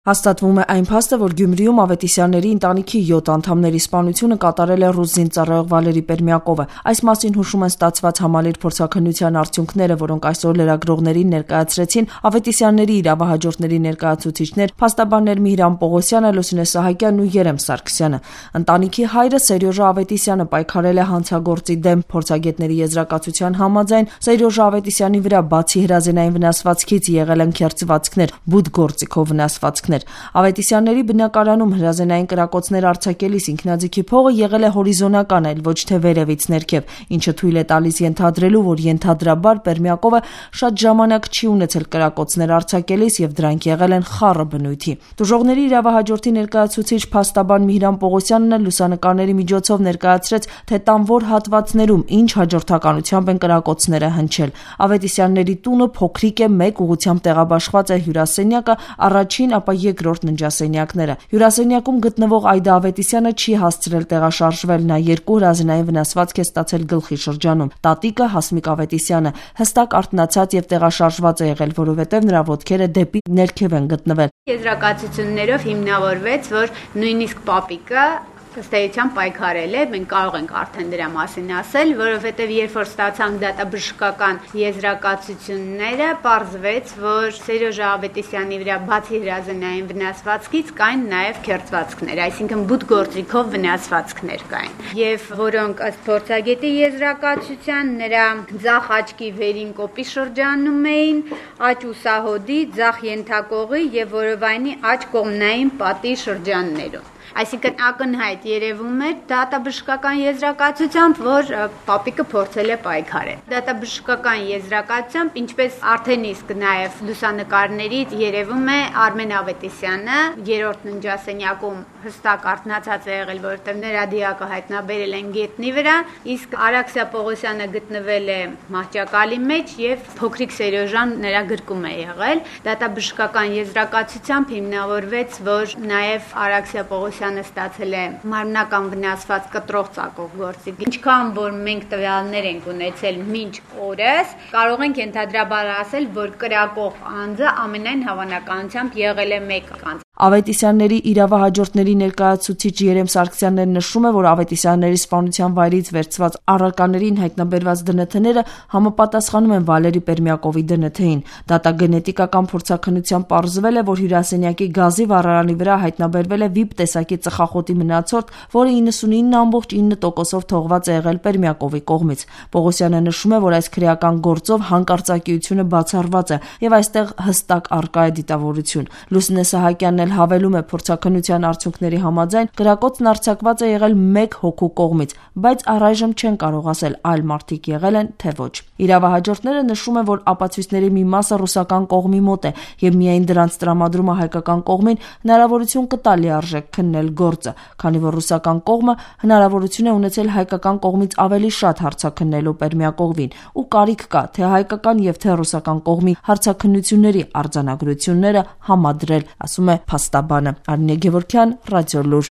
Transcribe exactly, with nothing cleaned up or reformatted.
Հաստատվում է այն փաստը, որ Գյումրիում Ավետիսյանների ընտանիքի յոթ անդամների սպանությունը կատարել է ռուս զինծառայող Վալերի Պերմյակովը։ Այս մասին հուշում են ստացված համալիր փորձաքննության արդյունքները, որոնք այսօր լրագրողներին ներկայացրեցին Ավետիսյանների իրավահաջորդների ներկայացուցիչներ փաստաբաններ Միհրան Պողոսյանը, Լուսինե Սահակյանն ու Երեմ Սարգսյանը։ Ընտանիքի հայրը Սերյոժա Ավետիսյանը պայքարել է հանցագործի դեմ։ Փորձագետների եզրակացության համաձայն Սերյոժա Ավետիսյանի վրա բացի հրազենային վնասվածքից եղել են քերծվածքներ, բուտ գործիքով վնասվածքներ։ Ավետիսյանների բնակարանում հրազենային կրակոցներ արձակելիս ինքնաձիգի փողը եղել է հորիզոնական, այլ ոչ թե վերևից ներքև, ինչը թույլ է տալիս ենթադրելու, որ ենթադրաբար Պերմյակովը շատ ժամանակ չի ունեցել կրակոցներ արձակելիս եւ դրանք եղել են խառը բնույթի։ Տուժողների իրավահաջորդի ներկայացուցիչ փաստաբան Միհրան Պողոսյանն լուսանկարների միջոցով ներկայացրեց, թե տան որ հատվածներում ինչ հաջորդականությամբ են կրակոցները հնչել։ Ավետիսյանների տունը փոքրիկ է, մեկ ուղղությամբ տեղաբաշխված է հյուրասենյակը, առաջին, ապա երկրորդ ննջասենյակները։ Հյուրասենյակում գտնվող Այդա Ավետիսյանը չի հասցրել տեղաշարժվել, նա երկու հրազենային վնասվածք է ստացել գլխի շրջանում։ Տատիկը Հասմիկ Ավետիսյանը հստակ արթնացած եւ տեղաշարժված է եղել, որովհետեւ նրա ոտքերը դեպի ներքև են գտնվել։ Եզրակացություններով հիմնավորվեց, որ նույնիսկ պապիկը ըստ էության պայքարել է, մենք կարող ենք արդեն դրա մասին ասել, որովհետև երբ որ ստացանք դատաբժշկական եզրակացությունները, պարզվեց, որ Սերյոժա Ավետիսյանի վրա բացի հրազենային վնասվածքից կային նաև քերծվածքներ, այսինքն բուտ գործիքով վնասվածքներ կային, եւ որոնք ըստ փորձագետի եզրակացության նրա ձախ աչքի վերին կոպի շրջանում էին, աջ ուսահոդի, ձախ ենթակողի եւ որովայնի աջ կողմնային պատի շրջաններում։ Այսինքն ակնհայտ երևում էր դատաբժշկական եզրակացությամբ, որ պապիկը փորձել է պայքարել։ Դատաբժշկական եզրակացությամբ, ինչպես արդեն իսկ նաև լուսանկարներից երևում է, Արմեն Ավետիսյանը երրորդ ննջասենյակում հստակ արթնացած է եղել, որովհետև նրա դիակը հայտնաբերել են գետնի վրա, իսկ Արաքսիա Պողոսյանը գտնվել է մահճակալի մեջ եւ փոքրիկ Սերյոժան նրա գրկում է եղել։ Դատաբժշկական եզրակացությամբ հիմնավորվեց, որ նաև Արաքսիա Պողոսյանը ստացել է մարմնական վնասված կտրող ծակող գործիք։ Ինչքան որ մենք տվյալներ ենք ունեցել մինչ օրս, կարող ենք ենթադրաբար ասել, որ կրակող անձը ամենայն հավանականությամբ եղել է մեկ անձ։ Ավետիսյանների իրավահաջորդների ներկայացուցիչ Երեմ Սարգսյանն նշում է, որ Ավետիսյանների սպանության վայրից վերցված առարկաներին հայտնաբերված դն թ-ները համապատասխանում են Վալերի Պերմյակովի դն թ-ին։ Դատագենետիկական փորձաքննությամբ պարզվել է, որ հյուրասենյակի գազի վառարանի վրա հայտնաբերվել է վիպ տեսակի ծխախոտի մնացորդ, որը իննսունինը ամբողջ ինը տոկոսով թողված է եղել Պերմյակովի կողմից։ Պողոսյանը նշում է, որ այս քրեական գործով հանկարծակիությունը բացառված է եւ այստեղ հստակ առկա է դիտավորություն։ Լուսինե Սահակյանն հավելում է, փորձաքննության արդյունքների համաձայն կրակոցն արձակված է եղել մեկ հոգու կողմից, բայց առայժմ չեն կարող ասել այլ մարդիկ եղել են թե ոչ։ Իրավահաջորդները նշում են, որ ապացույցների մի մասը ռուսական կողմի մոտ է եւ միայն դրանց տրամադրումը հայկական կողմին հնարավորություն կտա լիարժեք քննել գործը, քանի որ ռուսական կողմը հնարավորություն է ունեցել հայկական կողմից ավելի շատ հարցաքննելու Պերմյակովին ու կարիք կա թե հայկական եւ թե ռուսական կողմի հարցաքննությունների արձանագրությունները համադրել, ասում է փաստաբանը Արինե Գևորգյան, Ռադիոլուր։